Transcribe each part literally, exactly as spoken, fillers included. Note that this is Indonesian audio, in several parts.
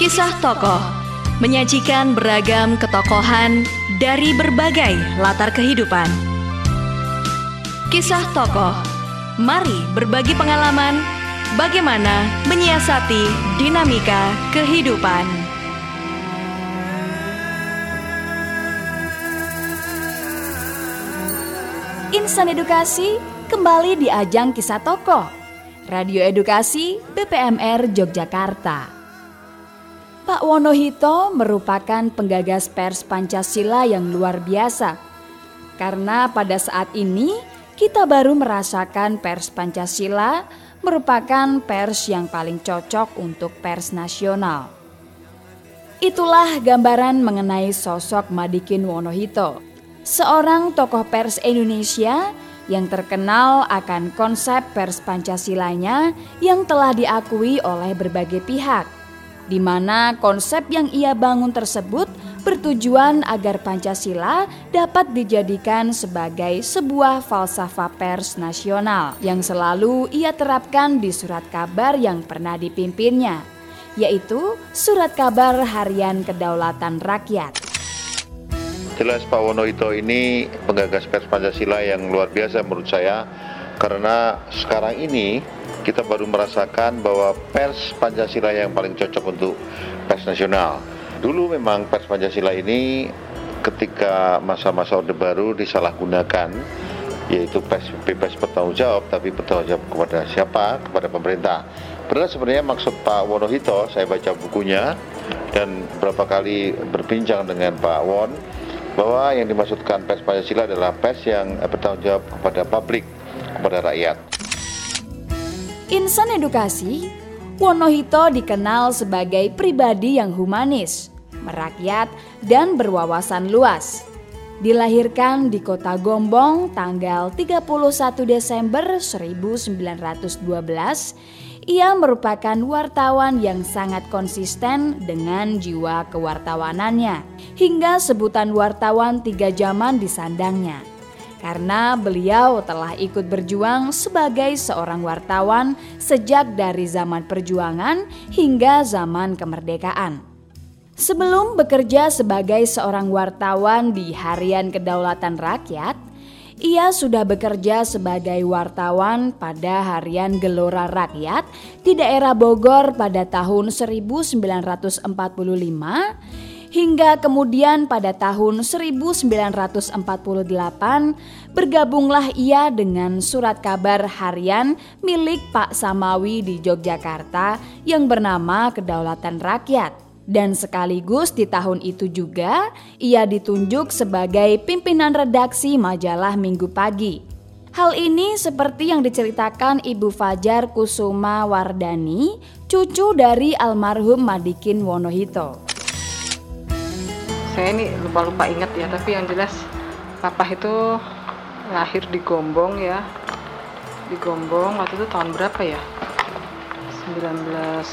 Kisah Tokoh menyajikan beragam ketokohan dari berbagai latar kehidupan. Kisah Tokoh, mari berbagi pengalaman bagaimana menyiasati dinamika kehidupan. Insan Edukasi kembali di ajang Kisah Tokoh, Radio Edukasi B P M R Yogyakarta. Pak Wonohito merupakan penggagas pers Pancasila yang luar biasa. Karena pada saat ini kita baru merasakan pers Pancasila merupakan pers yang paling cocok untuk pers nasional. Itulah gambaran mengenai sosok Madikin Wonohito, seorang tokoh pers Indonesia yang terkenal akan konsep pers Pancasilanya yang telah diakui oleh berbagai pihak, di mana konsep yang ia bangun tersebut bertujuan agar Pancasila dapat dijadikan sebagai sebuah falsafah pers nasional yang selalu ia terapkan di surat kabar yang pernah dipimpinnya, yaitu Surat Kabar Harian Kedaulatan Rakyat. Jelas Pak Wonohito ini penggagas pers Pancasila yang luar biasa menurut saya, karena sekarang ini kita baru merasakan bahwa pers Pancasila yang paling cocok untuk pers nasional. Dulu memang pers Pancasila ini ketika masa-masa Orde Baru disalahgunakan, yaitu pers bebas bertanggung jawab, tapi bertanggung jawab kepada siapa? Kepada pemerintah. Padahal sebenarnya maksud Pak Wonohito, saya baca bukunya dan beberapa kali berbincang dengan Pak Won, bahwa yang dimaksudkan pers Pancasila adalah pers yang bertanggung jawab kepada publik, kepada rakyat. Insan Edukasi, Wonohito dikenal sebagai pribadi yang humanis, merakyat, dan berwawasan luas. Dilahirkan di Kota Gombong tanggal tiga puluh satu Desember seribu sembilan ratus dua belas, ia merupakan wartawan yang sangat konsisten dengan jiwa kewartawanannya, hingga sebutan wartawan tiga zaman disandangnya. Karena beliau telah ikut berjuang sebagai seorang wartawan sejak dari zaman perjuangan hingga zaman kemerdekaan. Sebelum bekerja sebagai seorang wartawan di Harian Kedaulatan Rakyat, ia sudah bekerja sebagai wartawan pada Harian Gelora Rakyat di daerah Bogor pada tahun seribu sembilan ratus empat puluh lima, hingga kemudian pada tahun seribu sembilan ratus empat puluh delapan bergabunglah ia dengan Surat Kabar Harian milik Pak Samawi di Yogyakarta yang bernama Kedaulatan Rakyat. Dan sekaligus di tahun itu juga ia ditunjuk sebagai pimpinan redaksi majalah Minggu Pagi. Hal ini seperti yang diceritakan Ibu Fajar Kusuma Wardani, cucu dari almarhum Madikin Wonohito. Saya ini lupa-lupa ingat ya, tapi yang jelas papa itu lahir di Gombong ya. Di Gombong waktu itu tahun berapa ya? sembilan belas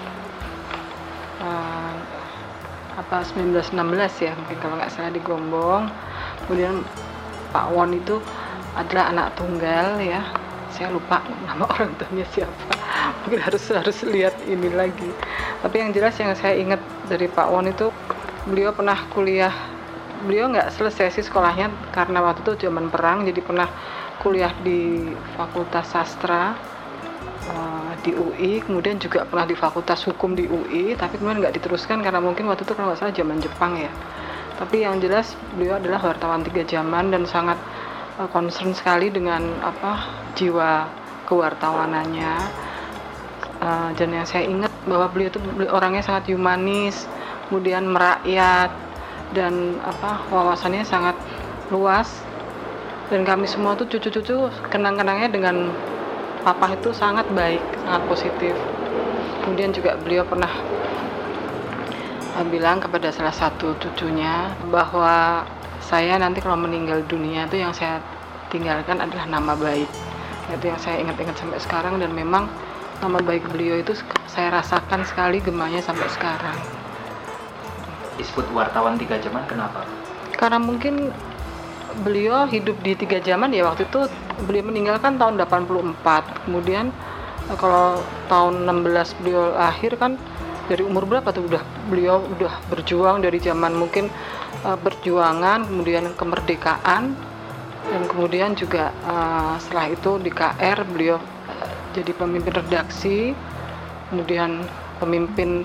uh, apa sembilan belas enam belas ya, mungkin kalau nggak salah di Gombong. Kemudian Pak Won itu adalah anak tunggal ya. Saya lupa nama orang tuanya siapa. Mungkin harus harus lihat ini lagi. Tapi yang jelas yang saya ingat dari Pak Won itu, beliau pernah kuliah, beliau nggak selesai sih sekolahnya karena waktu itu zaman perang, jadi pernah kuliah di Fakultas Sastra uh, di U I, kemudian juga pernah di Fakultas Hukum di U I, tapi kemudian nggak diteruskan karena mungkin waktu itu kalau nggak salah zaman Jepang ya. Tapi yang jelas beliau adalah wartawan tiga zaman dan sangat uh, concern sekali dengan apa jiwa kewartawanannya. Uh, dan yang saya ingat bahwa beliau itu orangnya sangat humanis, kemudian merakyat, dan apa wawasannya sangat luas, dan kami semua tuh cucu-cucu kenang-kenangnya dengan papa itu sangat baik, sangat positif. Kemudian juga beliau pernah uh, bilang kepada salah satu cucunya bahwa saya nanti kalau meninggal dunia itu yang saya tinggalkan adalah nama baik. Itu yang saya ingat-ingat sampai sekarang, dan memang nama baik beliau itu saya rasakan sekali gemanya sampai sekarang. Disebut wartawan tiga zaman kenapa? Karena mungkin beliau hidup di tiga zaman ya. Waktu itu beliau meninggal kan tahun delapan puluh empat, kemudian kalau tahun enam belas beliau lahir kan dari umur berapa tuh udah beliau udah berjuang dari zaman mungkin uh, perjuangan, kemudian kemerdekaan, dan kemudian juga uh, setelah itu di K R beliau uh, jadi pemimpin redaksi, kemudian pemimpin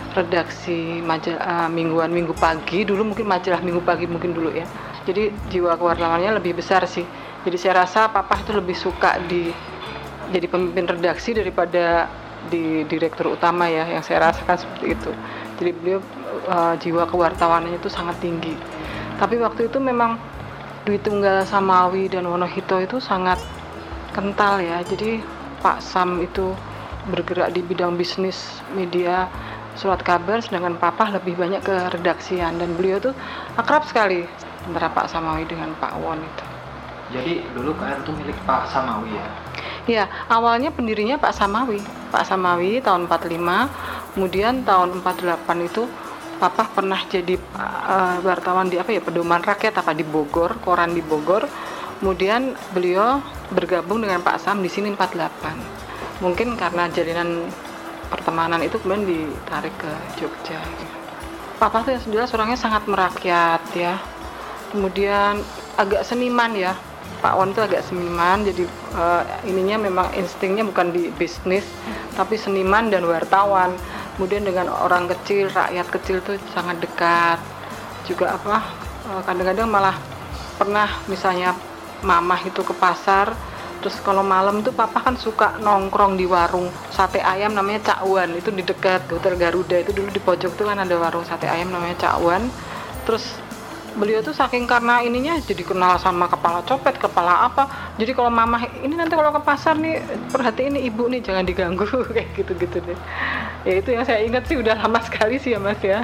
redaksi majalah uh, mingguan Minggu Pagi, dulu mungkin majalah Minggu Pagi mungkin dulu ya. Jadi jiwa kewartawannya lebih besar sih. Jadi saya rasa papa itu lebih suka di jadi pemimpin redaksi daripada di direktur utama ya, yang saya rasakan seperti itu. Jadi beliau uh, jiwa kewartawanannya itu sangat tinggi. Tapi waktu itu memang Dwi Tunggal Samawi dan Wonohito itu sangat kental ya. Jadi Pak Sam itu bergerak di bidang bisnis, media, surat kabar, sedangkan papa lebih banyak ke redaksian, dan beliau tuh akrab sekali antara Pak Samawi dengan Pak Won itu. Jadi dulu K R itu milik Pak Samawi ya? Iya, awalnya pendirinya Pak Samawi. Pak Samawi tahun empat puluh lima, kemudian tahun empat puluh delapan itu papa pernah jadi uh, wartawan di apa ya, Pedoman Rakyat apa di Bogor, koran di Bogor. Kemudian beliau bergabung dengan Pak Sam di sini empat puluh delapan. Mungkin karena jalinan pertemanan itu kemudian ditarik ke Jogja. Papa tuh jelas orangnya sangat merakyat ya. Kemudian agak seniman ya. Pak Won itu agak seniman, jadi uh, ininya memang instingnya bukan di bisnis, tapi seniman dan wartawan. Kemudian dengan orang kecil, rakyat kecil itu sangat dekat. Juga apa? Uh, kadang-kadang malah pernah misalnya mamah itu ke pasar, terus kalau malam tuh papa kan suka nongkrong di warung sate ayam namanya Cak Wan, itu di dekat Hotel Garuda, itu dulu di pojok tuh kan ada warung sate ayam namanya Cak Wan. Terus beliau tuh saking karena ininya jadi kenal sama kepala copet, kepala apa. Jadi kalau mama ini nanti kalau ke pasar nih, perhatiin nih ibu nih, jangan diganggu kayak gitu-gitu deh. Ya itu yang saya ingat sih, udah lama sekali sih ya Mas ya.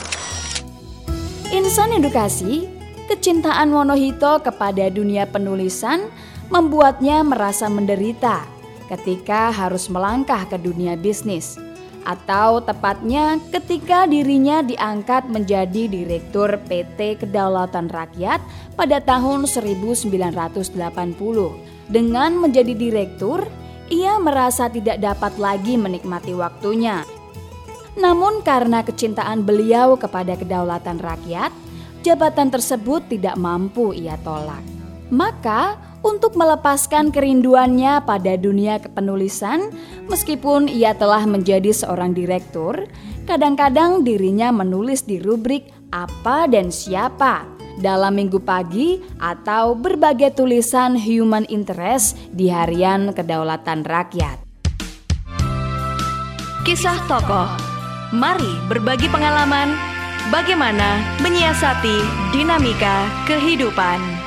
Insan edukasi, kecintaan Wonohito kepada dunia penulisan membuatnya merasa menderita ketika harus melangkah ke dunia bisnis. Atau tepatnya ketika dirinya diangkat menjadi Direktur P T Kedaulatan Rakyat pada tahun seribu sembilan ratus delapan puluh. Dengan menjadi direktur, ia merasa tidak dapat lagi menikmati waktunya. Namun karena kecintaan beliau kepada kedaulatan rakyat, jabatan tersebut tidak mampu ia tolak. Maka untuk melepaskan kerinduannya pada dunia kepenulisan, meskipun ia telah menjadi seorang direktur, kadang-kadang dirinya menulis di rubrik apa dan siapa dalam Minggu Pagi atau berbagai tulisan human interest di harian Kedaulatan Rakyat. Kisah tokoh. Mari berbagi pengalaman bagaimana menyiasati dinamika kehidupan.